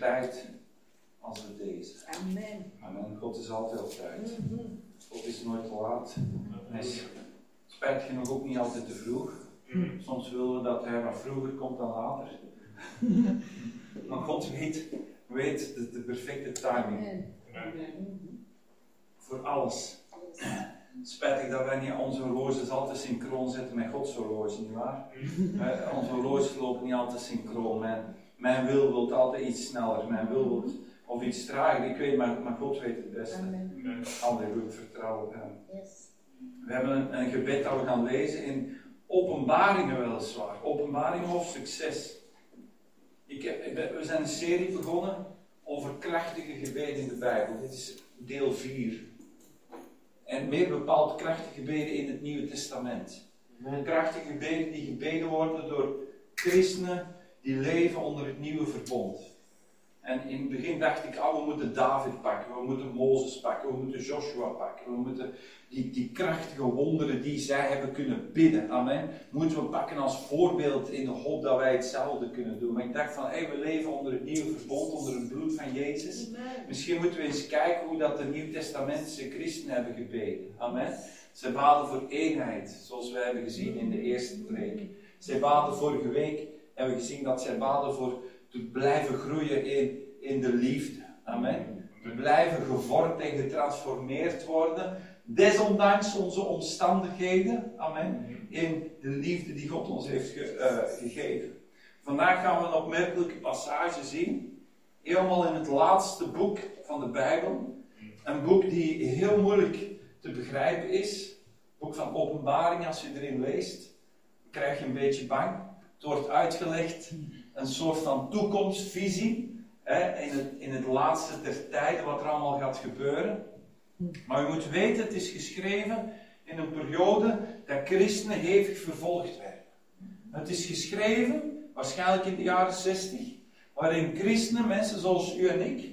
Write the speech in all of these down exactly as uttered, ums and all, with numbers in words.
tijd als de deze. Amen. Amen. God is altijd op tijd. Mm-hmm. God is nooit te laat. Hij is spijtig genoeg ook niet altijd te vroeg. Soms willen we dat hij wat vroeger komt dan later. Maar God weet, weet de, de perfecte timing. Amen. Amen. Voor alles. Yes. Spijtig dat wij niet onze horloges altijd synchroon zetten met Gods horloge, nietwaar? uh, onze horloges lopen niet altijd synchroon. Mijn, mijn wil wil altijd iets sneller, mijn wil wil of iets trager. Ik weet, maar, maar God weet het beste. Amen. Halleluja, vertrouw op hem. Yes. We hebben een, een gebed dat we gaan lezen in Openbaringen weliswaar. Openbaringen hoofdstuk zes. Ik heb, we zijn een serie begonnen over krachtige gebeden in de Bijbel. Dit is deel vier. En meer bepaald krachtige gebeden in het Nieuwe Testament. Krachtige gebeden die gebeden worden door christenen die leven onder het nieuwe verbond. En in het begin dacht ik, oh, we moeten David pakken, we moeten Mozes pakken, we moeten Joshua pakken, we moeten die, die krachtige wonderen die zij hebben kunnen bidden, amen, moeten we pakken als voorbeeld in de hoop dat wij hetzelfde kunnen doen. Maar ik dacht van, hey, we leven onder het nieuwe verbond, onder het bloed van Jezus. Amen. Misschien moeten we eens kijken hoe dat de Nieuwtestamentische christenen hebben gebeden, amen. Ze baden voor eenheid, zoals we hebben gezien in de eerste preek. Zij baden vorige week, hebben we gezien dat zij baden voor te blijven groeien in, in de liefde. Amen. Te blijven gevormd en getransformeerd worden. Desondanks onze omstandigheden. Amen. In de liefde die God ons heeft ge, uh, gegeven. Vandaag gaan we een opmerkelijke passage zien. Helemaal in het laatste boek van de Bijbel. Een boek die heel moeilijk te begrijpen is. Het boek van Openbaring, als je erin leest, krijg je een beetje bang. Het wordt uitgelegd. Een soort van toekomstvisie hè, in, het, in het laatste der tijden, wat er allemaal gaat gebeuren. Maar u moet weten, het is geschreven in een periode dat christenen hevig vervolgd werden. Het is geschreven, waarschijnlijk in de jaren zestig, waarin christenen, mensen zoals u en ik,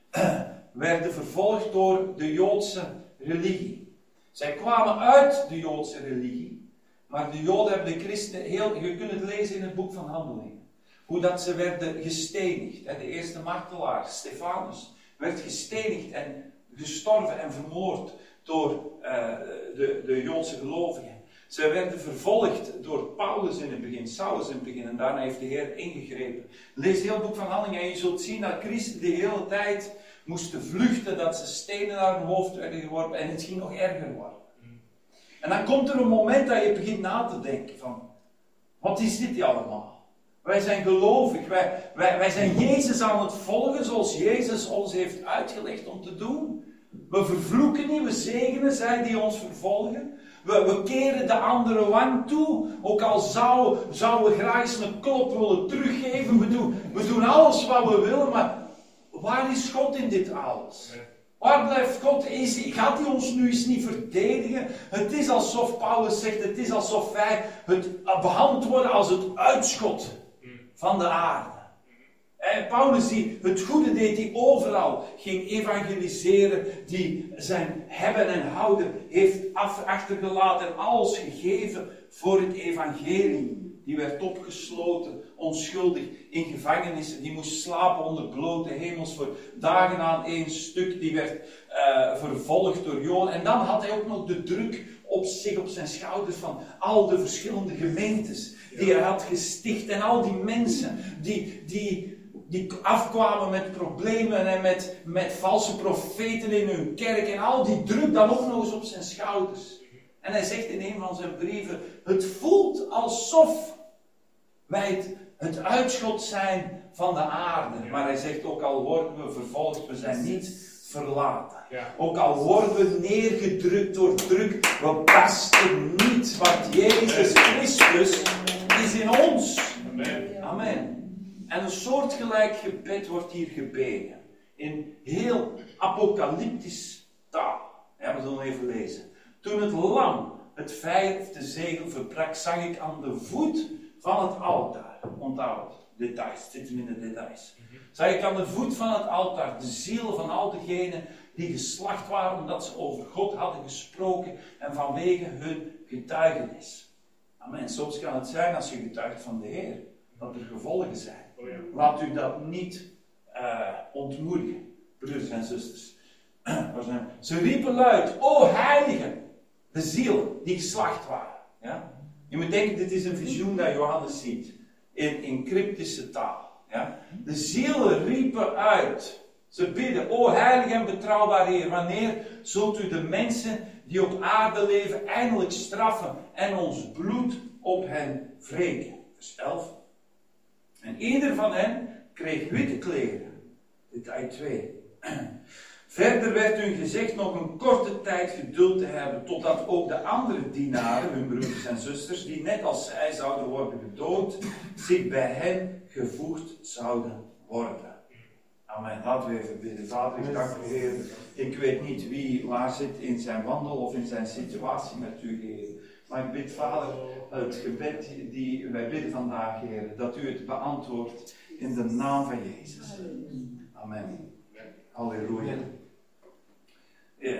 werden vervolgd door de Joodse religie. Zij kwamen uit de Joodse religie, maar de Joden hebben de christenen heel, je kunt het lezen in het boek van Handelingen. Hoe dat ze werden gestenigd. De eerste martelaar, Stefanus, werd gestenigd en gestorven en vermoord door uh, de, de Joodse gelovigen. Ze werden vervolgd door Paulus in het begin, Saulus in het begin, en daarna heeft de Heer ingegrepen. Lees heel het boek van Handelingen en je zult zien dat christenen de hele tijd moesten vluchten, dat ze stenen naar hun hoofd werden geworpen en het ging nog erger worden. En dan komt er een moment dat je begint na te denken van, wat is dit allemaal? Wij zijn gelovig, wij, wij, wij zijn Jezus aan het volgen zoals Jezus ons heeft uitgelegd om te doen. We vervloeken niet, we zegenen zij die ons vervolgen. We, we keren de andere wang toe, ook al zouden zou we graag eens een klop willen teruggeven. We doen, we doen alles wat we willen, maar waar is God in dit alles? Waar blijft God? Is, gaat hij ons nu eens niet verdedigen? Het is alsof Paulus zegt, het is alsof wij het behandeld worden als het uitschot van de aarde. En Paulus die het goede deed, die overal ging evangeliseren, die zijn hebben en houden heeft af, achtergelaten en alles gegeven voor het evangelie. Die werd opgesloten, onschuldig, in gevangenissen. Die moest slapen onder blote hemels voor dagen aan één stuk. Die werd uh, vervolgd door Joden. En dan had hij ook nog de druk op zich, op zijn schouders van al de verschillende gemeentes die hij had gesticht. En al die mensen die, die, die afkwamen met problemen en met, met valse profeten in hun kerk. En al die druk dan ook nog eens op zijn schouders. En hij zegt in een van zijn brieven, het voelt alsof wij het, het uitschot zijn van de aarde. Maar hij zegt, ook al worden we vervolgd, we zijn niet verlaten. Ja. Ook al worden we neergedrukt door druk, we barsten niet, want Jezus Christus is in ons. Amen. Amen. En een soortgelijk gebed wordt hier gebeden. In heel apocalyptisch taal. Ja, we zullen even lezen. Toen het lam het vijfde zegel verbrak, zag ik aan de voet van het altaar. Onthoud, details, zitten in de details. Zag ik aan de voet van het altaar de zielen van al diegenen die geslacht waren omdat ze over God hadden gesproken en vanwege hun getuigenis. Amen. Soms kan het zijn als je getuigt van de Heer, dat er gevolgen zijn. Laat u dat niet uh, ontmoedigen, broeders en zusters. Ze riepen luid, o heiligen, de zielen die geslacht waren. Ja? Je moet denken, dit is een visioen dat Johannes ziet, in, in cryptische taal. Ja? De zielen riepen uit, ze bidden, o heilig en betrouwbaar Heer, wanneer zult u de mensen die op aarde leven eindelijk straffen en ons bloed op hen wreken. Vers elf. En ieder van hen kreeg witte kleren. Detail twee. Verder werd hun gezegd nog een korte tijd geduld te hebben, totdat ook de andere dienaren, hun broeders en zusters, die net als zij zouden worden gedood, zich bij hen gevoegd zouden worden. Amen. Laten we even bidden. Vader, ik dank u, Heer. Ik weet niet wie waar zit in zijn wandel of in zijn situatie met u, Heer. Maar ik bid, Vader, het gebed die wij bidden vandaag, Heer, dat u het beantwoordt in de naam van Jezus. Amen. Halleluja. Uh,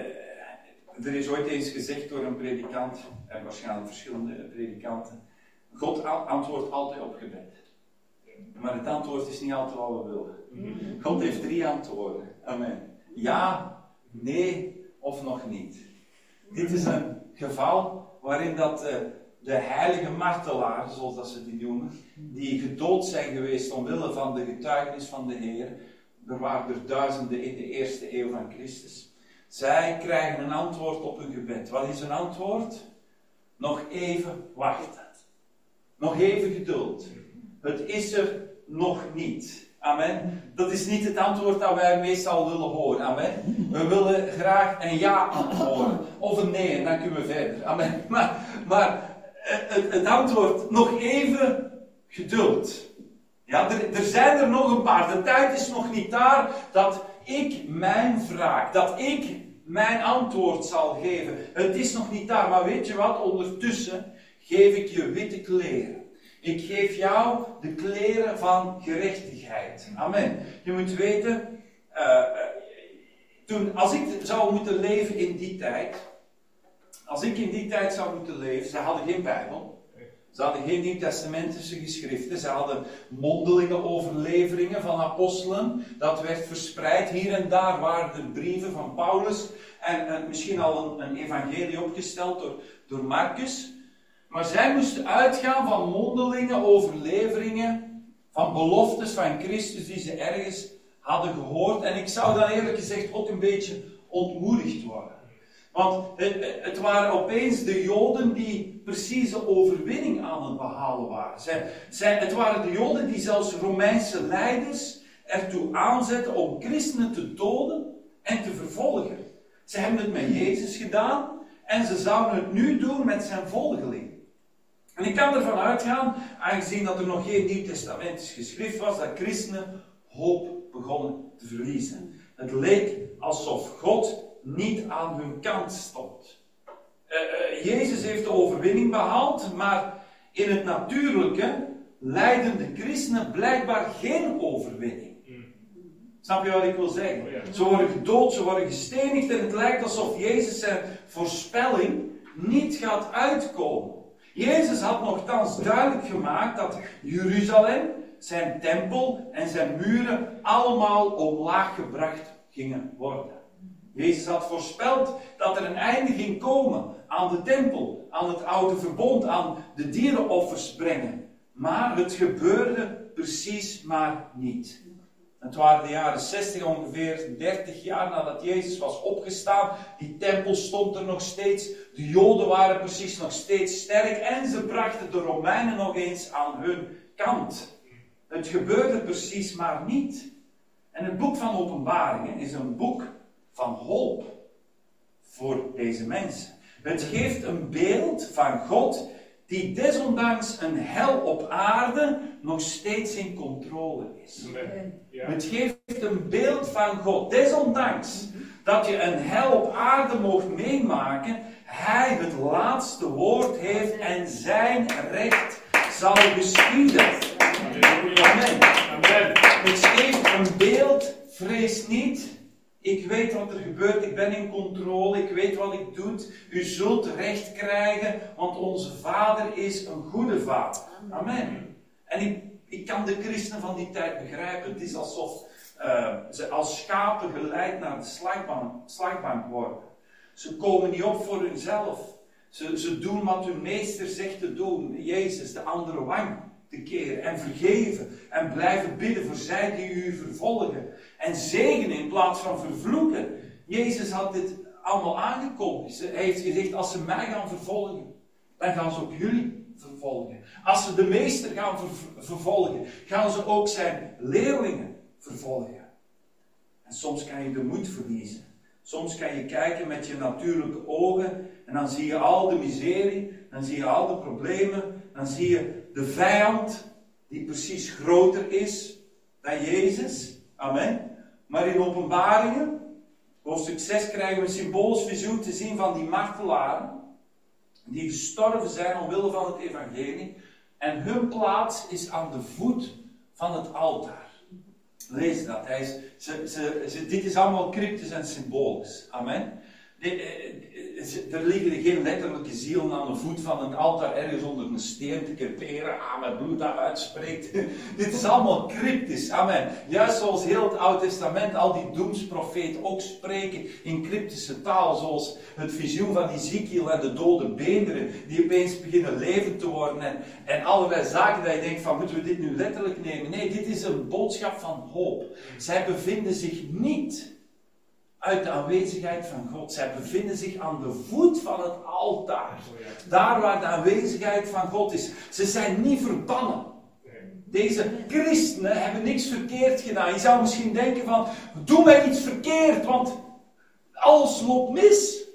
er is ooit eens gezegd door een predikant, en waarschijnlijk verschillende predikanten, God antwoordt altijd op gebed. Maar het antwoord is niet altijd wat we willen. God heeft drie antwoorden. Amen. Ja, nee of nog niet. Dit is een geval waarin dat uh, de heilige martelaren, zoals dat ze die noemen, die gedood zijn geweest omwille van de getuigenis van de Heer, er waren er duizenden in de eerste eeuw van Christus. Zij krijgen een antwoord op hun gebed. Wat is een antwoord? Nog even wachten. Nog even geduld. Het is er nog niet. Amen. Dat is niet het antwoord dat wij meestal willen horen. Amen. We willen graag een ja antwoorden. Of een nee, en dan kunnen we verder. Amen. Maar, maar het, het antwoord, nog even geduld. Ja, er, er zijn er nog een paar. De tijd is nog niet daar dat ik mijn wraak, dat ik mijn antwoord zal geven. Het is nog niet daar, maar weet je wat? Ondertussen geef ik je witte kleren. Ik geef jou de kleren van gerechtigheid. Amen. Je moet weten, uh, toen, als ik zou moeten leven in die tijd, als ik in die tijd zou moeten leven, ze hadden geen Bijbel. Ze hadden geen Nieuwtestamentische geschriften. Ze hadden mondelinge overleveringen van apostelen. Dat werd verspreid. Hier en daar waren er brieven van Paulus. En, en misschien al een, een evangelie opgesteld door, door Marcus. Maar zij moesten uitgaan van mondelinge overleveringen. Van beloftes van Christus die ze ergens hadden gehoord. En ik zou dan eerlijk gezegd ook een beetje ontmoedigd worden. Want het, het waren opeens de Joden die precies de overwinning aan het behalen waren. Zij, zij, het waren de Joden die zelfs Romeinse leiders ertoe aanzetten om christenen te doden en te vervolgen. Ze hebben het met Jezus gedaan en ze zouden het nu doen met zijn volgelingen. En ik kan ervan uitgaan, aangezien dat er nog geen Nieuw-testamentisch geschrift was, dat christenen hoop begonnen te verliezen. Het leek alsof God niet aan hun kant stond. Uh, uh, Jezus heeft de overwinning behaald, maar in het natuurlijke lijden de christenen blijkbaar geen overwinning. Snap je wat ik wil zeggen? Ze worden gedood, ze worden gestenigd en het lijkt alsof Jezus zijn voorspelling niet gaat uitkomen. Jezus had nogthans duidelijk gemaakt dat Jeruzalem, zijn tempel en zijn muren allemaal omlaag gebracht gingen worden. Jezus had voorspeld dat er een einde ging komen aan de tempel, aan het oude verbond, aan de dierenoffers brengen. Maar het gebeurde precies maar niet. Het waren de jaren zestig, ongeveer dertig jaar nadat Jezus was opgestaan. Die tempel stond er nog steeds. De Joden waren precies nog steeds sterk. En ze brachten de Romeinen nog eens aan hun kant. Het gebeurde precies maar niet. En het boek van Openbaringen is een boek van hoop voor deze mensen. Het geeft een beeld van God die desondanks een hel op aarde nog steeds in controle is. Ja. Het geeft een beeld van God. Desondanks dat je een hel op aarde mocht meemaken, Hij het laatste woord heeft en zijn recht zal geschieden. Amen. Amen. Het geeft een beeld, vrees niet. Ik weet wat er gebeurt, ik ben in controle, ik weet wat ik doe. U zult recht krijgen, want onze Vader is een goede Vader. Amen. En ik, ik kan de christenen van die tijd begrijpen. Het is alsof uh, ze als schapen geleid naar de slagbank, slagbank worden. Ze komen niet op voor hunzelf. Ze, ze doen wat hun meester zegt te doen. Jezus, de andere wang te keren. En vergeven. En blijven bidden voor zij die u vervolgen. En zegenen in plaats van vervloeken. Jezus had dit allemaal aangekondigd. Hij heeft gezegd, als ze mij gaan vervolgen, dan gaan ze ook jullie vervolgen. Als ze de meester gaan ver- vervolgen, gaan ze ook zijn leerlingen vervolgen. En soms kan je de moed verliezen. Soms kan je kijken met je natuurlijke ogen en dan zie je al de miserie, dan zie je al de problemen, dan zie je de vijand die precies groter is dan Jezus. Amen. Maar in Openbaringen, hoofdstuk zes, krijgen we een symbolisch visioen te zien van die martelaren die gestorven zijn omwille van het evangelie en hun plaats is aan de voet van het altaar. Lees dat. Hij is, ze, ze, ze, dit is allemaal cryptisch en symbolisch. Amen. De, de, de, er liggen geen letterlijke zielen aan de voet van een altaar ergens onder een steen te creperen. Ah, met bloed dat uitspreekt. Dit is allemaal cryptisch. Amen. Juist zoals heel het Oude Testament al die doemsprofeten ook spreken in cryptische taal. Zoals het visioen van Ezekiel en de dode beenderen die opeens beginnen levend te worden. En, en allerlei zaken dat je denkt van, moeten we dit nu letterlijk nemen? Nee, dit is een boodschap van hoop. Zij bevinden zich niet uit de aanwezigheid van God. Zij bevinden zich aan de voet van het altaar. Daar waar de aanwezigheid van God is. Ze zijn niet verbannen. Deze christenen hebben niks verkeerd gedaan. Je zou misschien denken van, doe mij iets verkeerd, want alles loopt mis.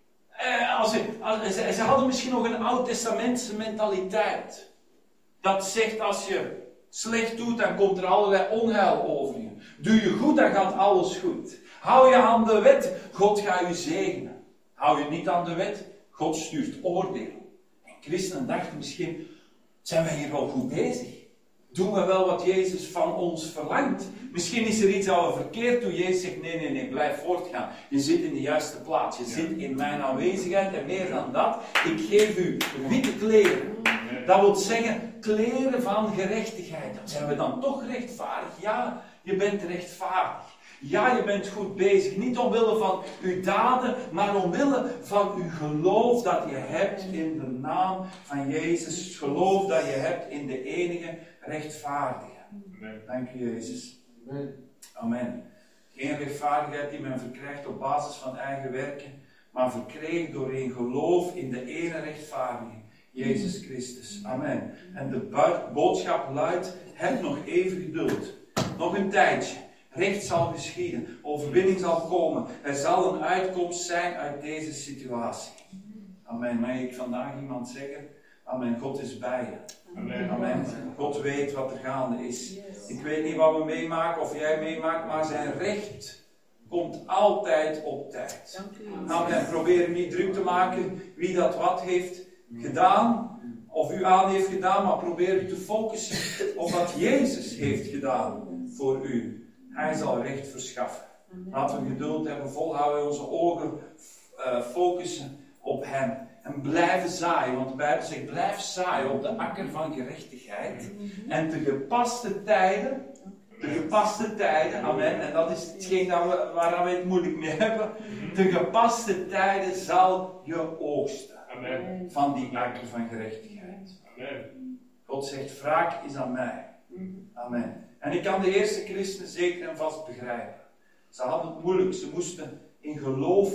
Eh, als ze, als, ze, ze hadden misschien nog een oud-testamentse mentaliteit. Dat zegt, als je slecht doet, dan komt er allerlei onheil over je. Doe je goed, dan gaat alles goed. Hou je aan de wet, God gaat je zegenen. Hou je niet aan de wet, God stuurt oordeel. En christenen dachten misschien, zijn wij hier wel goed bezig? Doen we wel wat Jezus van ons verlangt? Misschien is er iets dat we verkeerd doen. Jezus zegt, nee, nee, nee, blijf voortgaan. Je zit in de juiste plaats. Je zit in mijn aanwezigheid. En meer dan dat, ik geef u witte kleren. Dat wil zeggen, kleren van gerechtigheid. Zijn we dan toch rechtvaardig? Ja, je bent rechtvaardig. Ja, je bent goed bezig. Niet omwille van uw daden, maar omwille van uw geloof dat je hebt in de naam van Jezus. Het geloof dat je hebt in de enige rechtvaardige. Amen. Dank u, Jezus. Amen. Amen. Geen rechtvaardigheid die men verkrijgt op basis van eigen werken, maar verkregen door een geloof in de ene rechtvaardige, Jezus Christus. Amen. En de boodschap luidt, heb nog even geduld. Nog een tijdje. Recht zal geschieden. Overwinning zal komen. Er zal een uitkomst zijn uit deze situatie. Amen. Mag ik vandaag iemand zeggen? Amen. God is bij je. Amen. Amen. God weet wat er gaande is. Ik weet niet wat we meemaken of jij meemaakt, maar zijn recht komt altijd op tijd. Amen. Probeer niet druk te maken wie dat wat heeft gedaan of u aan heeft gedaan, maar probeer u te focussen op wat Jezus heeft gedaan voor u. Hij zal recht verschaffen. Laten we geduld hebben, volhouden, onze ogen uh, focussen op hem. En blijven zaaien, want de Bijbel zegt, blijf zaaien op de akker van gerechtigheid. En te gepaste tijden, te gepaste tijden, amen, en dat is hetgeen dat we, waar we het moeilijk mee hebben. Te gepaste tijden zal je oogsten. Amen. Van die akker van gerechtigheid. Amen. God zegt, wraak is aan mij. Amen. En ik kan de eerste christenen zeker en vast begrijpen. Ze hadden het moeilijk, ze moesten in geloof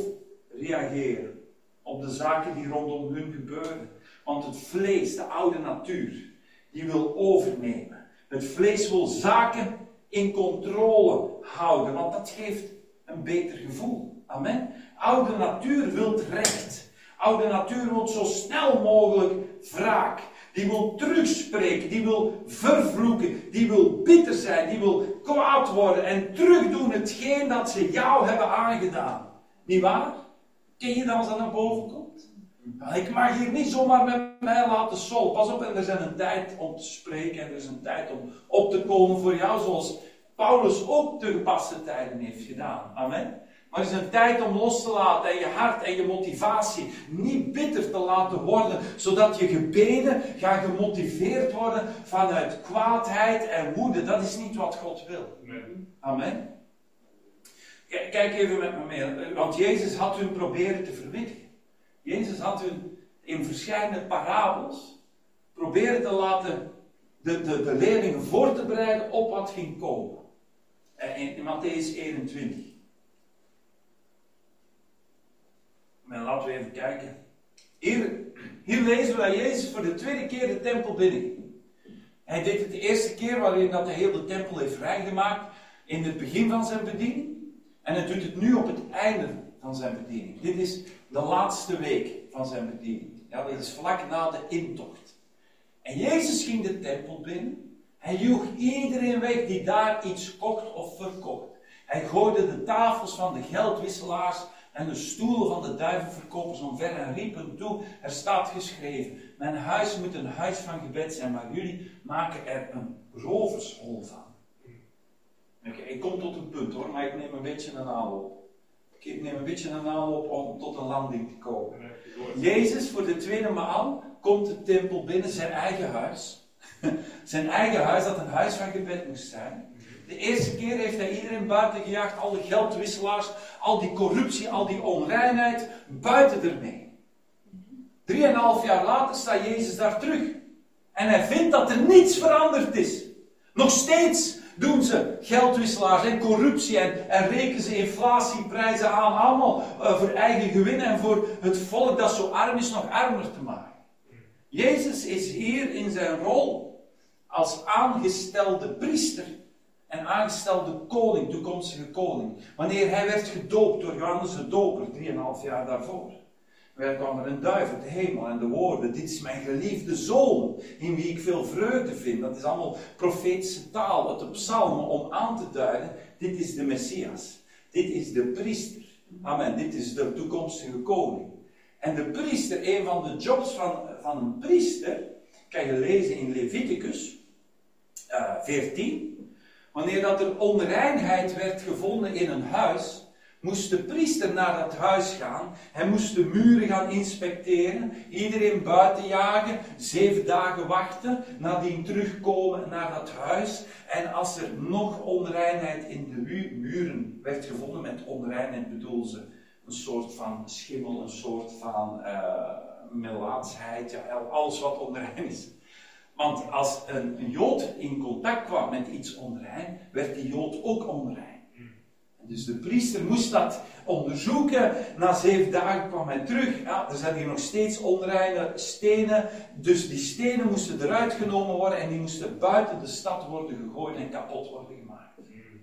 reageren op de zaken die rondom hun gebeurden. Want het vlees, de oude natuur, die wil overnemen. Het vlees wil zaken in controle houden, want dat geeft een beter gevoel. Amen. Oude natuur wil recht. Oude natuur wil zo snel mogelijk wraak. Die wil terugspreken, die wil vervloeken, die wil bitter zijn, die wil kwaad worden en terugdoen hetgeen dat ze jou hebben aangedaan. Niet waar? Ken je dat als dat naar boven komt? Ik mag hier niet zomaar met mij laten sol. Pas op, en er is een tijd om te spreken en er is een tijd om op te komen voor jou, zoals Paulus ook de gepaste tijden heeft gedaan. Amen. Maar het is een tijd om los te laten en je hart en je motivatie niet bitter te laten worden, zodat je gebeden gaan gemotiveerd worden vanuit kwaadheid en woede. Dat is niet wat God wil. Amen. Kijk even met me mee, want Jezus had hun proberen te verwittigen. Jezus had hun in verschillende parabels proberen te laten de, de, de leerlingen voor te bereiden op wat ging komen. In, in Mattheüs eenentwintig. Maar laten we even kijken. Hier, hier lezen we dat Jezus voor de tweede keer de tempel binnenging. Hij deed het de eerste keer waarin dat hij heel de tempel heeft vrijgemaakt in het begin van zijn bediening. En hij doet het nu op het einde van zijn bediening. Dit is de laatste week van zijn bediening. Ja, dit is vlak na de intocht. En Jezus ging de tempel binnen. Hij joeg iedereen weg die daar iets kocht of verkocht. Hij gooide de tafels van de geldwisselaars en de stoelen van de duivenverkopers omver en riep hen toe. Er staat geschreven: mijn huis moet een huis van gebed zijn, maar jullie maken er een rovershol van. Oké, ik kom tot een punt hoor, maar ik neem een beetje een aanloop. Ik neem een beetje een aanloop om tot een landing te komen. Jezus voor de tweede maal komt de tempel binnen, zijn eigen huis. Zijn eigen huis dat een huis van gebed moest zijn. De eerste keer heeft hij iedereen buiten gejaagd, al de geldwisselaars, al die corruptie, al die onreinheid, buiten ermee. Drieënhalf jaar later staat Jezus daar terug. En hij vindt dat er niets veranderd is. Nog steeds doen ze geldwisselaars en corruptie en, en rekenen ze inflatieprijzen aan, allemaal uh, voor eigen gewin en voor het volk dat zo arm is nog armer te maken. Jezus is hier in zijn rol als aangestelde priester en aangestelde koning, toekomstige koning. Wanneer hij werd gedoopt door Johannes de Doper, drieënhalf jaar daarvoor. Er kwam er een duif uit de hemel en de woorden: dit is mijn geliefde zoon, in wie ik veel vreugde vind. Dat is allemaal profetische taal uit de psalmen om aan te duiden: dit is de Messias. Dit is de priester. Amen. Dit is de toekomstige koning. En de priester, een van de jobs van, van een priester, kan je lezen in Leviticus uh, veertien. Wanneer dat er onreinheid werd gevonden in een huis, moest de priester naar dat huis gaan. Hij moest de muren gaan inspecteren, iedereen buiten jagen, zeven dagen wachten, nadien terugkomen naar dat huis. En als er nog onreinheid in de muren werd gevonden, met onreinheid bedoelen ze een soort van schimmel, een soort van uh, melaatsheid, ja, alles wat onrein is. Want als een, een Jood in contact kwam met iets onrein, werd die Jood ook onrein. Dus de priester moest dat onderzoeken. Na zeven dagen kwam hij terug. Ja, er zijn hier nog steeds onreine stenen. Dus die stenen moesten eruit genomen worden en die moesten buiten de stad worden gegooid en kapot worden gemaakt.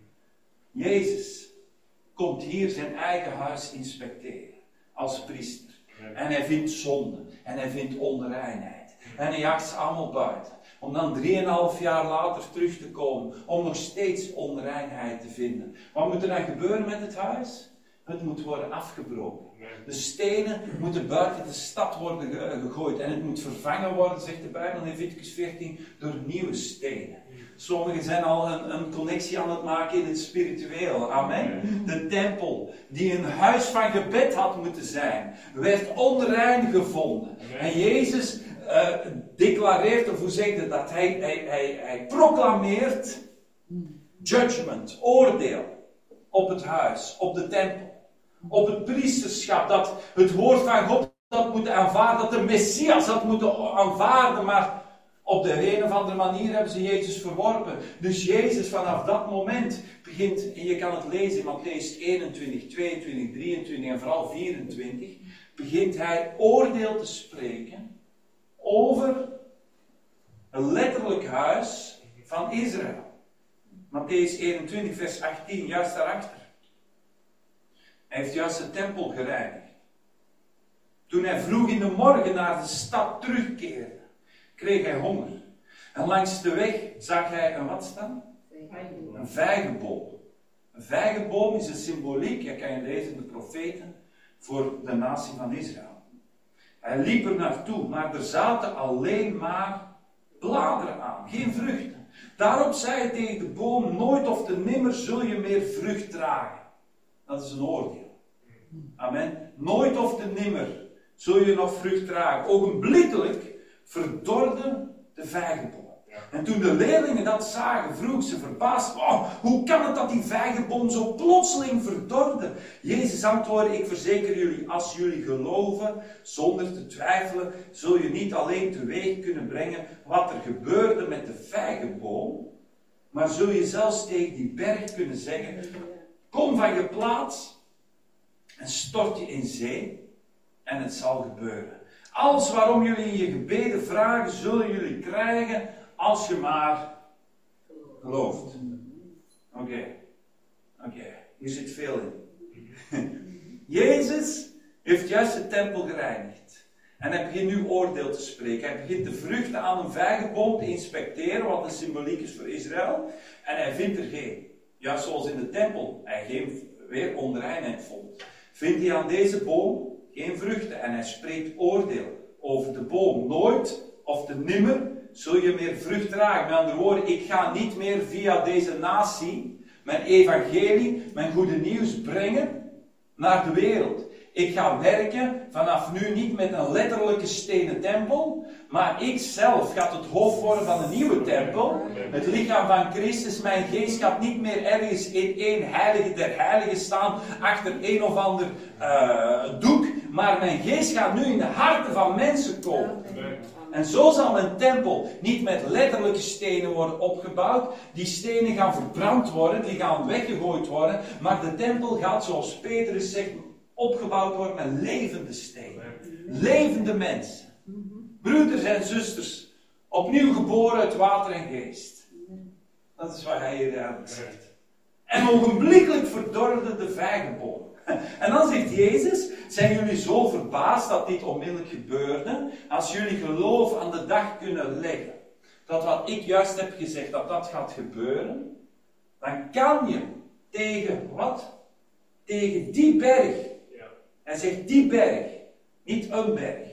Jezus komt hier zijn eigen huis inspecteren als priester. En hij vindt zonde en hij vindt onreinheid. En hij jaagt ze allemaal buiten. Om dan drieënhalf jaar later terug te komen. Om nog steeds onreinheid te vinden. Wat moet er dan gebeuren met het huis? Het moet worden afgebroken. De stenen moeten buiten de stad worden gegooid. En het moet vervangen worden, zegt de Bijbel in Leviticus veertien, door nieuwe stenen. Sommigen zijn al een, een connectie aan het maken in het spiritueel. Amen. De tempel, die een huis van gebed had moeten zijn, werd onrein gevonden. En Jezus uh, declareert, of hoe zeg je dat? Hij, hij, hij, hij proclameert judgment, oordeel op het huis, op de tempel. Op het priesterschap, dat het woord van God dat moet aanvaarden, dat de Messias dat moet aanvaarden, maar op de een of andere manier hebben ze Jezus verworpen. Dus Jezus vanaf dat moment begint, en je kan het lezen in Mattheüs eenentwintig, tweeëntwintig, drieëntwintig en vooral vierentwintig, begint hij oordeel te spreken over een letterlijk huis van Israël. Mattheüs eenentwintig, vers achttien, juist daarachter. Hij heeft juist de tempel gereinigd. Toen hij vroeg in de morgen naar de stad terugkeerde, kreeg hij honger. En langs de weg zag hij een wat staan? Een vijgenboom. Een vijgenboom is een symboliek, je kan je lezen in de profeten, voor de natie van Israël. Hij liep er naartoe, maar er zaten alleen maar bladeren aan, geen vruchten. Daarop zei hij tegen de boom: nooit of te nimmer zul je meer vrucht dragen. Dat is een oordeel. Amen. Nooit of te nimmer zul je nog vrucht dragen. Ogenblikkelijk verdorde de vijgenboom. En toen de leerlingen dat zagen, vroeg ze verbaasd: oh, hoe kan het dat die vijgenboom zo plotseling verdorde? Jezus antwoordde: ik verzeker jullie, als jullie geloven, zonder te twijfelen, zul je niet alleen teweeg kunnen brengen wat er gebeurde met de vijgenboom, maar zul je zelfs tegen die berg kunnen zeggen: kom van je plaats en stort je in zee, en het zal gebeuren. Alles waarom jullie in je gebeden vragen, zullen jullie krijgen, als je maar gelooft. Oké. Okay. Oké. Okay. Hier zit veel in. Jezus heeft juist de tempel gereinigd. En hij begint nu oordeel te spreken. Hij begint de vruchten aan een vijgenboom te inspecteren, wat een symboliek is voor Israël. En hij vindt er geen. Juist zoals in de tempel hij geen weer onreinheid vond. Vindt hij aan deze boom geen vruchten. En hij spreekt oordeel over de boom. Nooit of te nimmer zul je meer vrucht dragen. Met andere woorden, ik ga niet meer via deze natie mijn evangelie, mijn goede nieuws brengen naar de wereld. Ik ga werken vanaf nu niet met een letterlijke stenen tempel, maar ik zelf ga het hoofd worden van een nieuwe tempel. Het lichaam van Christus, mijn geest gaat niet meer ergens in één heilige der heiligen staan, achter een of ander uh, doek, maar mijn geest gaat nu in de harten van mensen komen. En zo zal mijn tempel niet met letterlijke stenen worden opgebouwd. Die stenen gaan verbrand worden, die gaan weggegooid worden. Maar de tempel gaat, zoals Petrus zegt, opgebouwd worden met levende stenen. Levende mensen. Broeders en zusters, opnieuw geboren uit water en geest. Dat is wat hij hier eigenlijk zegt. En ogenblikkelijk verdorde de vijgenboom. En dan zegt Jezus: zijn jullie zo verbaasd dat dit onmiddellijk gebeurde? Als jullie geloof aan de dag kunnen leggen, dat wat ik juist heb gezegd, dat dat gaat gebeuren, dan kan je tegen wat? Tegen die berg. Hij zegt die berg, niet een berg.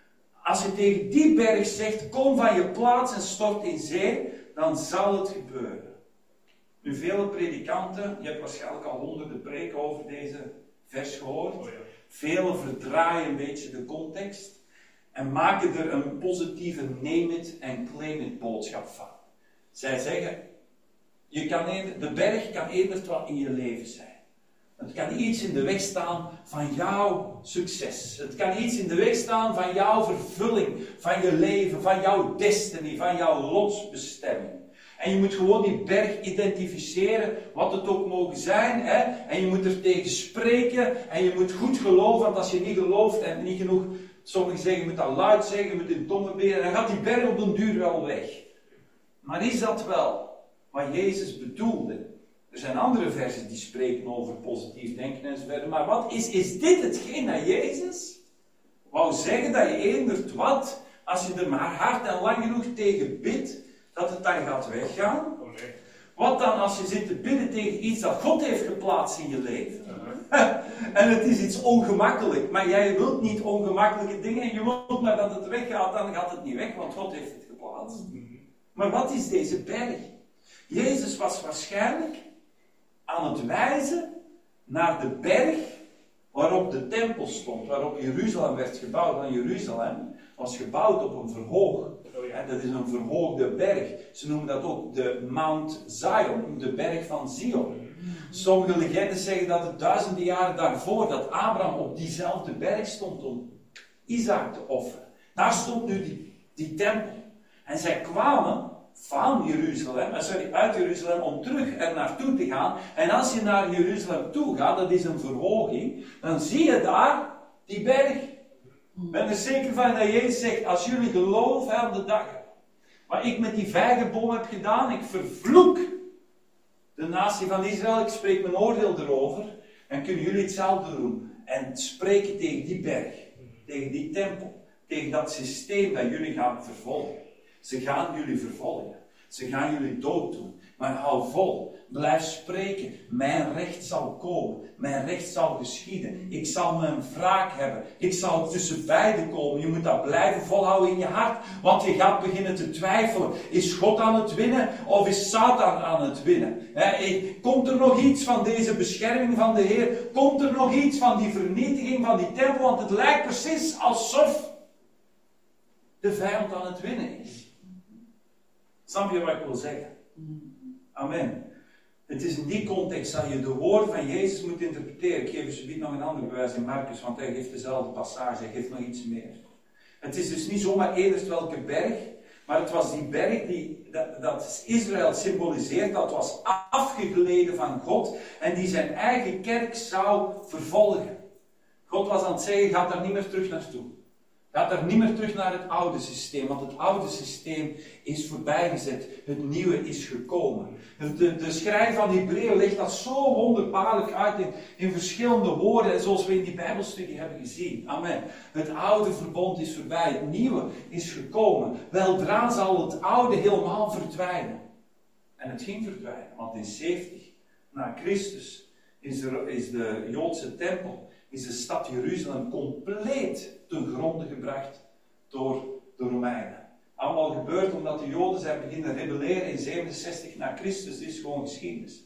Als je tegen die berg zegt: kom van je plaats en stort in zee, dan zal het gebeuren. Nu, vele predikanten, je hebt waarschijnlijk al honderden preken over deze vers gehoord. Oh ja. Velen verdraaien een beetje de context en maken er een positieve name it en claim it boodschap van. Zij zeggen, je kan eerder, de berg kan eerder wat in je leven zijn. Het kan iets in de weg staan van jouw succes. Het kan iets in de weg staan van jouw vervulling, van je leven, van jouw destiny, van jouw lotsbestemming. En je moet gewoon die berg identificeren, wat het ook mogen zijn. Hè? En je moet er tegen spreken. En je moet goed geloven, want als je niet gelooft en niet genoeg, sommigen zeggen, je moet dat luid zeggen, je moet in tongen bidden, dan gaat die berg op den duur wel weg. Maar is dat wel wat Jezus bedoelde? Er zijn andere versen die spreken over positief denken enzovoort. Maar wat is, is dit hetgeen dat Jezus wou zeggen, dat je eendert wat, als je er maar hard en lang genoeg tegen bidt, dat het dan gaat weggaan? Oh nee. Wat dan als je zit te bidden tegen iets dat God heeft geplaatst in je leven? Uh-huh. En het is iets ongemakkelijk, maar jij wilt niet ongemakkelijke dingen en je wilt maar dat het weggaat, dan gaat het niet weg, want God heeft het geplaatst. Uh-huh. Maar wat is deze berg? Jezus was waarschijnlijk aan het wijzen naar de berg waarop de tempel stond, waarop Jeruzalem werd gebouwd. Want Jeruzalem was gebouwd op een verhoog. En dat is een verhoogde berg. Ze noemen dat ook de Mount Zion, de berg van Zion. Sommige legendes zeggen dat het duizenden jaren daarvoor, dat Abraham op diezelfde berg stond om Isaac te offeren. Daar stond nu die, die tempel. En zij kwamen van Jeruzalem, sorry, uit Jeruzalem om terug er naartoe te gaan. En als je naar Jeruzalem toe gaat, dat is een verhoging, dan zie je daar die berg. Ik ben er zeker van dat Jezus zegt, als jullie geloven aan de dag, wat ik met die vijgenboom heb gedaan, ik vervloek de natie van Israël, ik spreek mijn oordeel erover, en kunnen jullie hetzelfde doen. En spreken tegen die berg, tegen die tempel, tegen dat systeem dat jullie gaan vervolgen. Ze gaan jullie vervolgen. Ze gaan jullie dood doen. Maar hou vol. Blijf spreken. Mijn recht zal komen. Mijn recht zal geschieden. Ik zal mijn wraak hebben. Ik zal tussen beiden komen. Je moet dat blijven volhouden in je hart. Want je gaat beginnen te twijfelen. Is God aan het winnen? Of is Satan aan het winnen? He, komt er nog iets van deze bescherming van de Heer? Komt er nog iets van die vernietiging van die tempel? Want het lijkt precies alsof de vijand aan het winnen is. Snap je wat ik wil zeggen? Amen. Het is in die context dat je de woorden van Jezus moet interpreteren. Ik geef u zometeen nog een ander bewijs in Marcus, want hij geeft dezelfde passage, hij geeft nog iets meer. Het is dus niet zomaar eenders welke berg, maar het was die berg die, dat, dat Israël symboliseert, dat was afgegleden van God en die zijn eigen kerk zou vervolgen. God was aan het zeggen, gaat daar niet meer terug naartoe. Gaat daar niet meer terug naar het oude systeem, want het oude systeem is voorbijgezet. Het nieuwe is gekomen. De, de schrijver van Hebreeën legt dat zo wonderbaarlijk uit in, in verschillende woorden, zoals we in die Bijbelstudie hebben gezien. Amen. Het oude verbond is voorbij, het nieuwe is gekomen. Weldra zal het oude helemaal verdwijnen. En het ging verdwijnen, want in zeventig na Christus is de, is de Joodse tempel, is de stad Jeruzalem compleet ten gronde gebracht door de Romeinen. Allemaal gebeurd omdat de Joden zijn beginnen rebelleren in zevenenzestig na Christus. Dit is gewoon geschiedenis.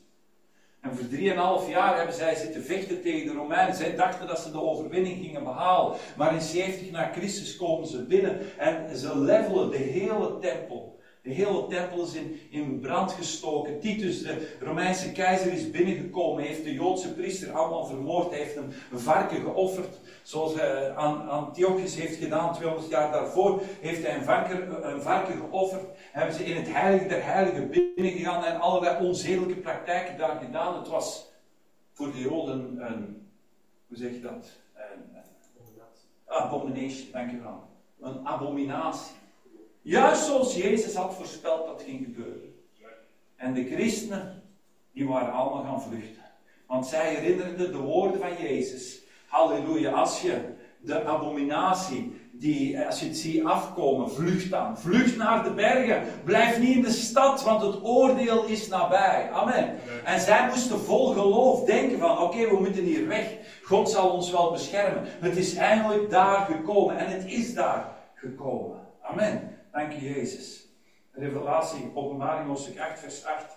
En voor drieënhalf jaar hebben zij zitten vechten tegen de Romeinen. Zij dachten dat ze de overwinning gingen behalen. Maar in zeventig na Christus komen ze binnen en ze levelen de hele tempel. De hele tempel is in, in brand gestoken. Titus, de Romeinse keizer, is binnengekomen. Heeft de Joodse priester allemaal vermoord. Hij heeft een, een varken geofferd. Zoals uh, Antiochus heeft gedaan tweehonderd jaar daarvoor. Heeft hij een, vanker, een varken geofferd. Hebben ze in het heilige der heiligen binnengegaan. En allerlei onzedelijke praktijken daar gedaan. Het was voor de Joden een... Hoe zeg je dat? Een, een abomination, dankjewel. Een abominatie. Juist zoals Jezus had voorspeld dat ging gebeuren. En de christenen, die waren allemaal gaan vluchten. Want zij herinnerden de woorden van Jezus. Halleluja, als je de abominatie, die, als je het ziet afkomen, vlucht dan. Vlucht naar de bergen. Blijf niet in de stad, want het oordeel is nabij. Amen. En zij moesten vol geloof denken van, oké, okay, we moeten hier weg. God zal ons wel beschermen. Het is eindelijk daar gekomen. En het is daar gekomen. Amen. Dank je, Jezus. Revelatie, Openbaring, hoofdstuk acht, vers acht.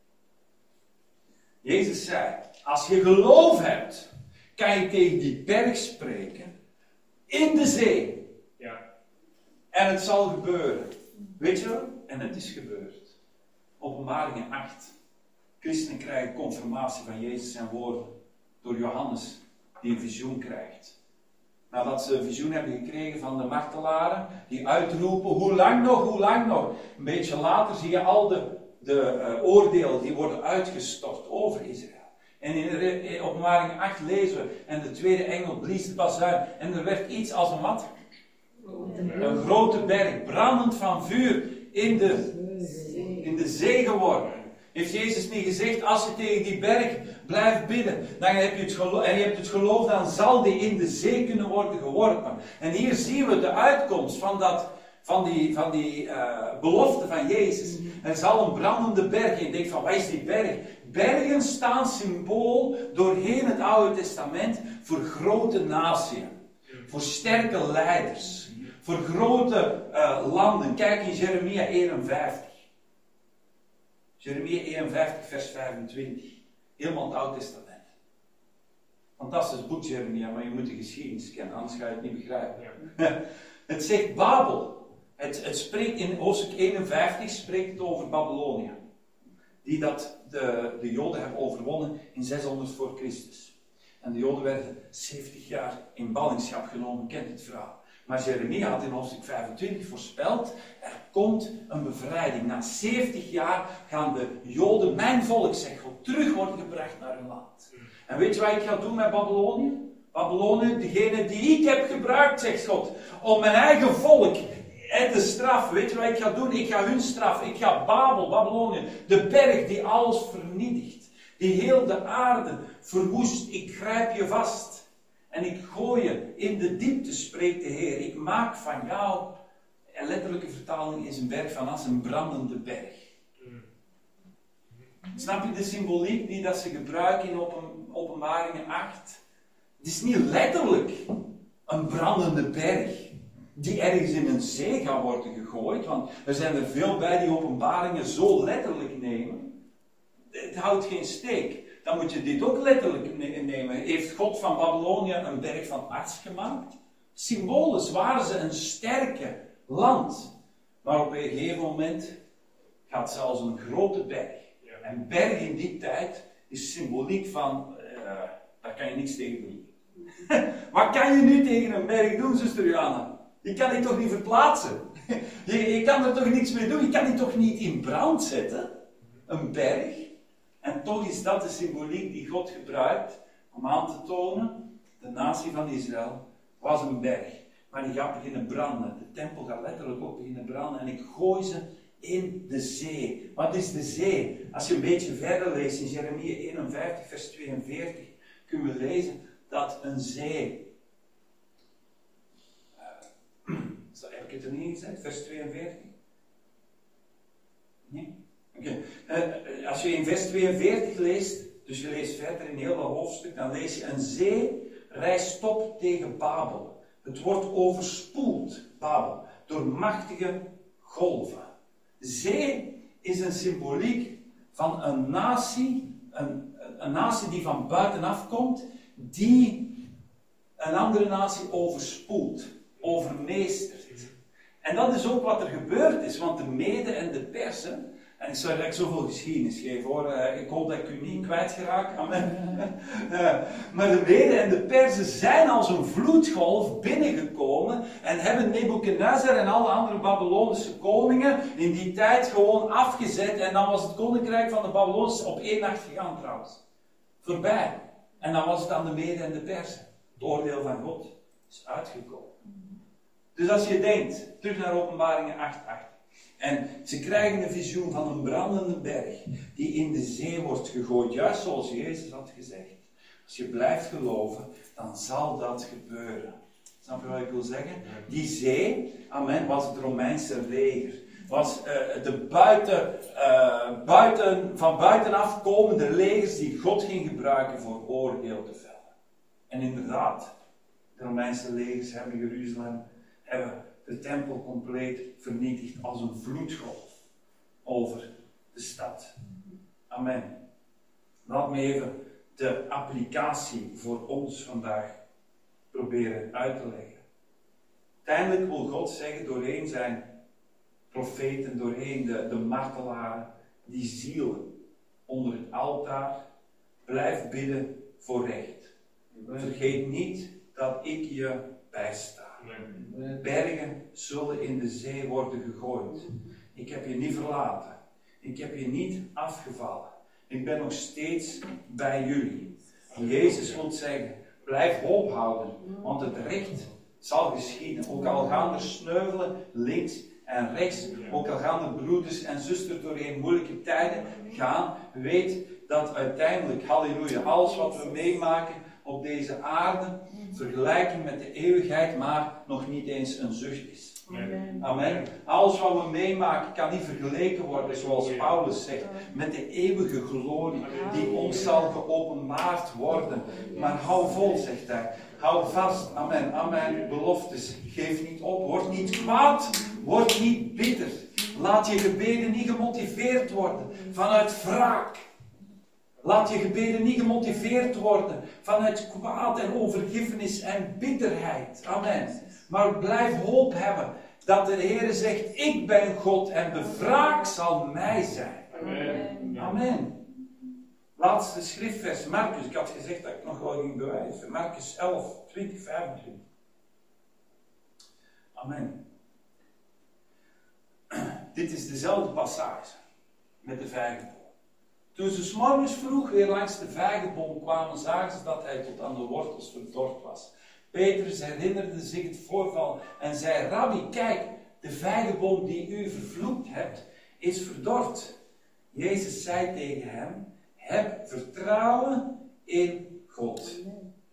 Jezus zei, als je geloof hebt, kan je tegen die berg spreken, in de zee. Ja. En het zal gebeuren. Weet je wel? En het is gebeurd. Openbaringen acht. Christenen krijgen confirmatie van Jezus zijn woorden. Door Johannes, die een visioen krijgt. Nadat ze een visioen hebben gekregen van de martelaren, die uitroepen, hoe lang nog, hoe lang nog. Een beetje later zie je al de, de uh, oordelen die worden uitgestort over Israël. En in, in Openbaring acht lezen we, en de tweede engel blies de bazuin, en er werd iets als een wat? Een grote berg, brandend van vuur, in de, in de zee geworden. Heeft Jezus niet gezegd, als je tegen die berg blijft bidden, dan heb je het geloof, en je hebt het geloof, dan zal die in de zee kunnen worden geworpen. En hier zien we de uitkomst van, dat, van die, van die uh, belofte van Jezus. Er zal een brandende berg, en je denkt van, wat is die berg? Bergen staan symbool doorheen het Oude Testament voor grote naties, voor sterke leiders, voor grote uh, landen. Kijk in Jeremia eenenvijftig. Jeremia eenenvijftig, vers vijfentwintig. Helemaal het Oude Testament. Fantastisch boek, Jeremia, maar je moet de geschiedenis kennen, anders ga je het niet begrijpen. Ja. Het zegt Babel. Het, het spreekt in hoofdstuk eenenvijftig spreekt het over Babylonië. Die dat de, de Joden hebben overwonnen in zeshonderd voor Christus. En de Joden werden zeventig jaar in ballingschap genomen, kent het verhaal. Maar Jeremia had in hoofdstuk vijfentwintig voorspeld, er komt een bevrijding. Na zeventig jaar gaan de Joden, mijn volk, zegt God, terug worden gebracht naar hun land. En weet je wat ik ga doen met Babylonië? Babylonië, degene die ik heb gebruikt, zegt God, om mijn eigen volk en de straf. Weet je wat ik ga doen? Ik ga hun straffen. Ik ga Babel, Babylonië, de berg die alles vernietigt. Die heel de aarde verwoest. Ik grijp je vast. En ik gooi je in de diepte, spreekt de Heer. Ik maak van jou, en letterlijke vertaling is een berg van as, een brandende berg. Snap je de symboliek die dat ze gebruiken in open, Openbaringen acht? Het is niet letterlijk een brandende berg die ergens in een zee gaat worden gegooid, want er zijn er veel bij die Openbaringen zo letterlijk nemen. Het houdt geen steek. Dan moet je dit ook letterlijk nemen. Heeft God van Babylonië een berg van aks gemaakt? Symbolisch waren ze een sterke land. Maar op een gegeven moment gaat zelfs een grote berg. En berg in die tijd is symboliek van, uh, daar kan je niks tegen doen. Wat kan je nu tegen een berg doen, zuster Johanna? Je kan die toch niet verplaatsen? je, je kan er toch niks mee doen? Je kan die toch niet in brand zetten? Een berg? En toch is dat de symboliek die God gebruikt om aan te tonen, de natie van Israël was een berg. Maar die gaat beginnen branden. De tempel gaat letterlijk ook beginnen branden. En ik gooi ze in de zee. Wat is de zee? Als je een beetje verder leest in Jeremia eenenvijftig, vers tweeënveertig, kunnen we lezen dat een zee... Uh, heb ik het er niet in gezegd? Vers tweeënveertig? Nee? Oké. Okay. Uh, als je in vers tweeënveertig leest, dus je leest verder in heel dat hoofdstuk, dan lees je: een zee rijst op tegen Babel. Het wordt overspoeld, Babel, door machtige golven. Zee is een symboliek van een natie, een, een natie die van buitenaf komt, die een andere natie overspoelt, overmeestert. En dat is ook wat er gebeurd is, want de Meden en de Persen, en ik zou eigenlijk zoveel geschiedenis geven hoor, ik hoop dat ik u niet kwijtgeraak, amen. Maar de Meden en de Persen zijn als een vloedgolf binnengekomen en hebben Nebuchadnezzar en alle andere Babylonische koningen in die tijd gewoon afgezet en dan was het koninkrijk van de Babyloniërs op één nacht gegaan trouwens. Voorbij. En dan was het aan de Meden en de Persen. Het oordeel van God is uitgekomen. Dus als je denkt, terug naar Openbaringen acht acht. En ze krijgen een visioen van een brandende berg die in de zee wordt gegooid, juist zoals Jezus had gezegd. Als je blijft geloven, dan zal dat gebeuren. Snap je wat ik wil zeggen? Die zee, amen, was het Romeinse leger. Was uh, de buiten, uh, buiten, van buitenaf komende legers die God ging gebruiken voor oordeel te vellen. En inderdaad, de Romeinse legers hebben Jeruzalem, hebben de tempel compleet vernietigd als een vloedgolf over de stad. Amen. Laat me even de applicatie voor ons vandaag proberen uit te leggen. Uiteindelijk wil God zeggen doorheen zijn profeten, doorheen de, de martelaren, die zielen onder het altaar, blijf bidden voor recht. Vergeet niet dat ik je bijsta. Bergen zullen in de zee worden gegooid. Ik heb je niet verlaten. Ik heb je niet afgevallen. Ik ben nog steeds bij jullie. En Jezus wil zeggen, blijf hoop houden, want het recht zal geschieden. Ook al gaan er sneuvelen links en rechts, ook al gaan er broeders en zusters doorheen moeilijke tijden gaan, weet dat uiteindelijk, halleluja, alles wat we meemaken op deze aarde, vergelijking met de eeuwigheid, maar nog niet eens een zucht is. Amen. Amen. Alles wat we meemaken kan niet vergeleken worden, zoals Paulus zegt, met de eeuwige glorie die ons zal geopenbaard worden. Maar hou vol, zegt hij. Hou vast aan mijn, aan mijn beloftes. Geef niet op. Word niet kwaad. Word niet bitter. Laat je gebeden niet gemotiveerd worden vanuit wraak. Laat je gebeden niet gemotiveerd worden vanuit kwaad en onvergiffenis en bitterheid. Amen. Maar blijf hoop hebben dat de Heer zegt, ik ben God en de wraak zal mij zijn. Amen. Amen. Laatste schriftvers, Marcus. Ik had gezegd dat ik nog wel ging bewijzen. Marcus elf, twintig, vijfentwintig. Amen. Dit is dezelfde passage met de vijgenboom. Toen ze 's morgens vroeg weer langs de vijgenboom kwamen, zagen ze dat hij tot aan de wortels verdord was. Petrus herinnerde zich het voorval en zei, Rabbi, kijk, de vijgenboom die u vervloekt hebt, is verdord. Jezus zei tegen hem, heb vertrouwen in God.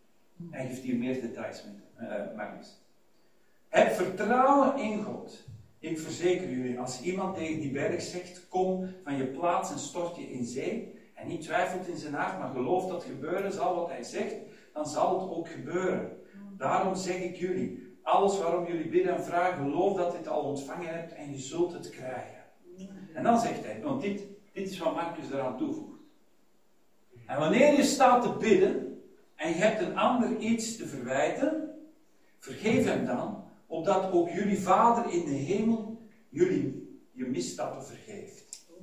Hij geeft hier meer details met, uh, Magnus. Heb vertrouwen in God. Ik verzeker jullie, als iemand tegen die berg zegt, kom van je plaats en stort je in zee, en niet twijfelt in zijn hart, maar gelooft dat gebeuren zal wat hij zegt, dan zal het ook gebeuren. Daarom zeg ik jullie, alles waarom jullie bidden en vragen, geloof dat je het al ontvangen hebt en je zult het krijgen. En dan zegt hij, want dit, dit is wat Marcus eraan toevoegt. En wanneer je staat te bidden, en je hebt een ander iets te verwijten, vergeef hem dan, opdat ook jullie Vader in de hemel jullie je misstappen vergeeft.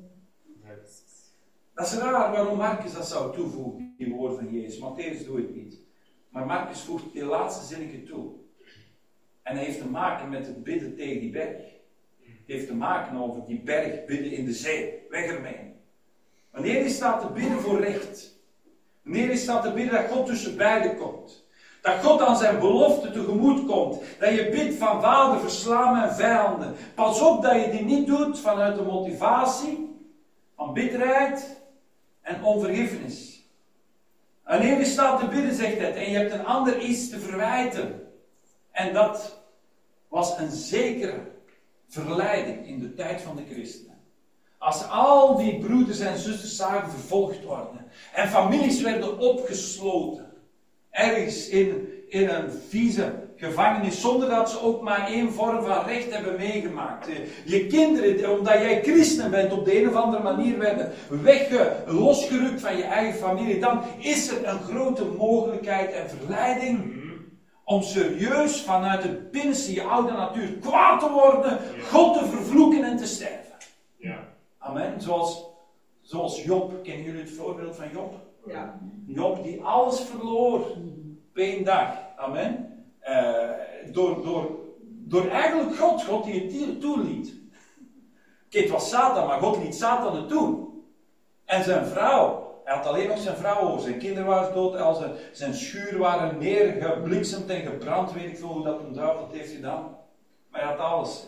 Dat is raar waarom Marcus dat zou toevoegen, die woorden van Jezus. Matthäus doet het niet. Maar Marcus voegt die laatste zinnetje toe. En hij heeft te maken met het bidden tegen die berg. Het heeft te maken over die berg bidden in de zee. Weg ermee. Wanneer je staat te bidden voor recht. Wanneer je staat te bidden dat God tussen beiden komt. Dat God aan zijn belofte tegemoet komt. Dat je bidt van Vader, versla mijn vijanden. Pas op dat je die niet doet vanuit de motivatie van bitterheid en onvergiffenis. Wanneer je staat te bidden, zegt het, en je hebt een ander iets te verwijten. En dat was een zekere verleiding in de tijd van de christenen. Als al die broeders en zusters zagen vervolgd worden. En families werden opgesloten. Ergens in, in een vieze gevangenis. Zonder dat ze ook maar één vorm van recht hebben meegemaakt. Je kinderen, omdat jij christen bent, op de een of andere manier werden wegge, losgerukt van je eigen familie. Dan is er een grote mogelijkheid en verleiding. Om serieus vanuit het binnenste je oude natuur kwaad te worden. Ja. God te vervloeken en te sterven. Ja. Amen. Zoals, zoals Job. Kennen jullie het voorbeeld van Job? Ja. Job die alles verloor. Op één dag. Amen. Uh, door, door, door eigenlijk God. God die het toeliet. Kijk, het was Satan, maar God liet Satan het doen. En zijn vrouw. Hij had alleen nog zijn vrouw over. Zijn kinderen waren dood. Al zijn, zijn schuur waren neergebliksemd en gebrand. Weet ik veel hoe dat een duivel het heeft gedaan. Maar hij had alles.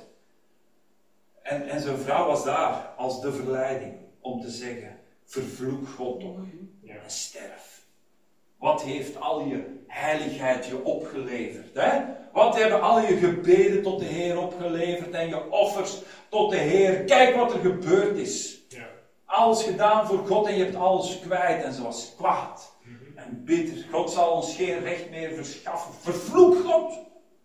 En, en zijn vrouw was daar als de verleiding. Om te zeggen. Vervloek God toch. Ja. En sterf. Wat heeft al je heiligheid je opgeleverd? Hè? Wat hebben al je gebeden tot de Heer opgeleverd. En je offers tot de Heer. Kijk wat er gebeurd is. Ja. Alles gedaan voor God en je hebt alles kwijt. En ze was kwaad. Mm-hmm. En bitter. God zal ons geen recht meer verschaffen. Vervloek God.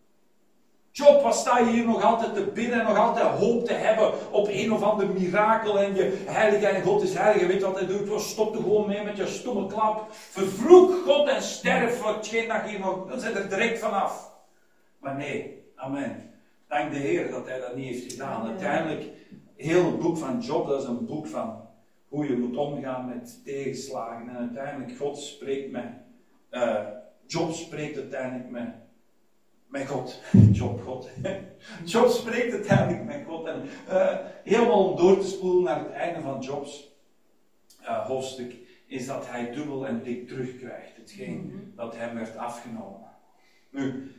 Job, wat sta je hier nog altijd te bidden en nog altijd hoop te hebben op een of ander mirakel en je heiligheid en God is heilig. Je weet wat hij doet, stop er gewoon mee met je stomme klap. Vervloek God en sterf voor hetgeen dat je hier nog, dan zit er direct vanaf. Maar nee, amen. Dank de Heer dat hij dat niet heeft gedaan. Uiteindelijk, heel het boek van Job, dat is een boek van hoe je moet omgaan met tegenslagen. En uiteindelijk, God spreekt met, uh, Job spreekt uiteindelijk met Met God. Job, God. Job spreekt uiteindelijk met God. En uh, helemaal om door te spoelen naar het einde van Jobs uh, hoofdstuk, is dat hij dubbel en dik terugkrijgt. Hetgeen mm-hmm. dat hem werd afgenomen. Nu,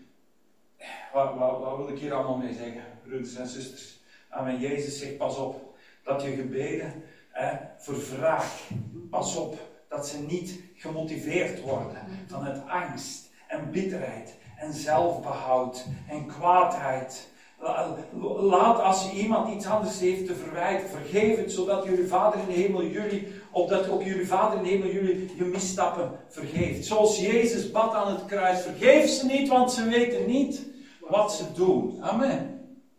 wat, wat, wat wil ik hier allemaal mee zeggen, broeders en zusters? Amen. Jezus zegt, pas op, dat je gebeden eh, voor wraak, pas op, dat ze niet gemotiveerd worden vanuit angst en bitterheid. En zelfbehoud en kwaadheid. Laat als je iemand iets anders heeft te verwijten, vergeef het, zodat jullie Vader in de hemel jullie, opdat ook jullie Vader in de hemel jullie je misstappen vergeeft. Zoals Jezus bad aan het kruis, vergeef ze niet, want ze weten niet wat ze doen. Amen.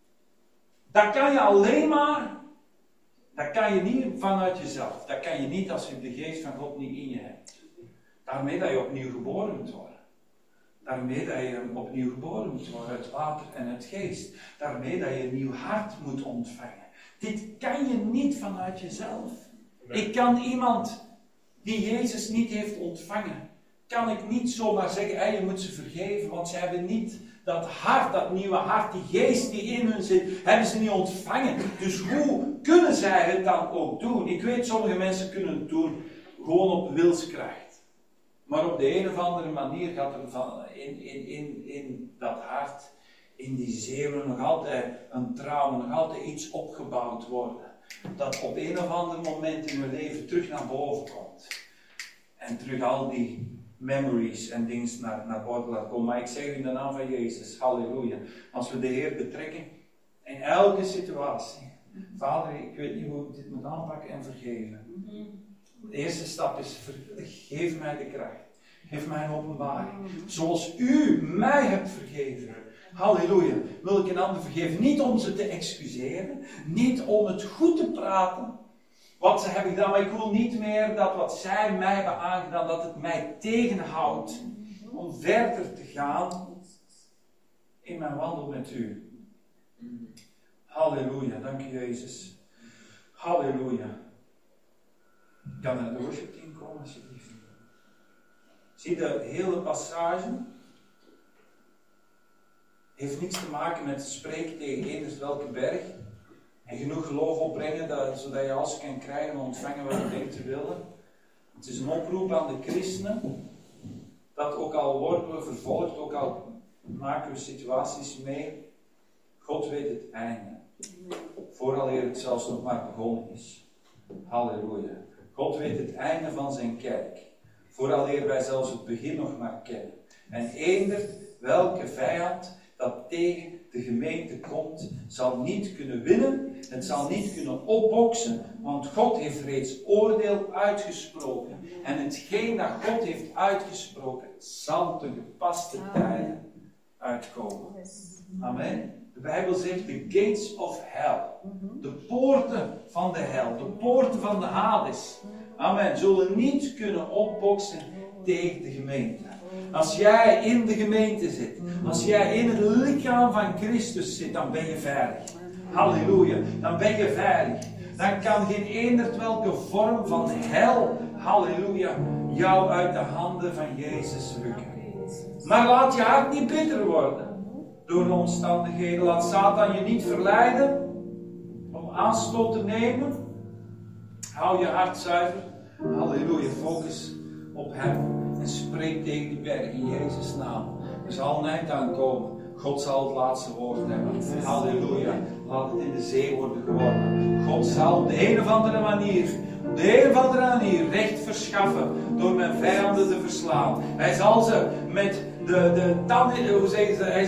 Dat kan je alleen maar, dat kan je niet vanuit jezelf. Dat kan je niet als je de geest van God niet in je hebt. Daarmee dat je opnieuw geboren moet worden. Daarmee dat je opnieuw geboren moet worden uit water en uit geest. Daarmee dat je een nieuw hart moet ontvangen. Dit kan je niet vanuit jezelf. Ik kan iemand die Jezus niet heeft ontvangen, kan ik niet zomaar zeggen, hey, je moet ze vergeven, want ze hebben niet dat hart, dat nieuwe hart, die geest die in hun zit, hebben ze niet ontvangen. Dus hoe kunnen zij het dan ook doen? Ik weet, sommige mensen kunnen het doen, gewoon op wilskracht. Maar op de een of andere manier gaat er van in, in, in, in dat hart, in die zeeuwen, nog altijd een trauma, nog altijd iets opgebouwd worden. Dat op een of ander moment in hun leven terug naar boven komt. En terug al die memories en dingen naar, naar orde laat komen. Maar ik zeg u in de naam van Jezus, halleluja. Als we de Heer betrekken, In elke situatie. Vader, ik weet niet hoe ik dit moet aanpakken en vergeven. De eerste stap is, geef mij de kracht. Geef mij een openbaring. Zoals u mij hebt vergeven. Halleluja. Wil ik een ander vergeven. Niet om ze te excuseren. Niet om het goed te praten. Wat ze hebben gedaan. Maar ik wil niet meer dat wat zij mij hebben aangedaan. Dat het mij tegenhoudt. Om verder te gaan. In mijn wandel met u. Halleluja. Dank je Jezus. Halleluja. Kan er de worship team komen alsjeblieft? Zie de hele passage heeft niets te maken met spreken tegen eenders welke berg en genoeg geloof opbrengen dat, zodat je alles kan krijgen en ontvangen wat je denkt te willen. Het is een oproep aan de christenen dat ook al worden we vervolgd, ook al maken we situaties mee, God weet het einde. Vooraleer het zelfs nog maar begonnen is. Halleluja. God weet het einde van zijn kerk. Vooraleer wij zelfs het begin nog maar kennen. En eender welke vijand dat tegen de gemeente komt, zal niet kunnen winnen. Het zal niet kunnen opboksen. Want God heeft reeds oordeel uitgesproken. En hetgeen dat God heeft uitgesproken, zal ten gepaste tijden uitkomen. Amen. De Bijbel zegt de gates of hell. De poorten van de hel. De poorten van de Hades. Amen. Zullen niet kunnen opboksen tegen de gemeente. Als jij in de gemeente zit. Als jij in het lichaam van Christus zit. Dan ben je veilig. Halleluja. Dan ben je veilig. Dan kan geen eender welke vorm van hel. Halleluja. Jou uit de handen van Jezus rukken. Maar laat je hart niet bitter worden. Door de omstandigheden. Laat Satan je niet verleiden. Om aanstoot te nemen. Hou je hart zuiver. Halleluja. Focus op hem. En spreek tegen die berg in Jezus' naam. Er zal een eind aankomen. God zal het laatste woord hebben. Halleluja. Laat het in de zee worden geworpen. God zal op de een of andere manier, op de een of andere manier recht verschaffen. Door mijn vijanden te verslaan. Hij zal ze met de, de tanden, hoe zeggen ze, hij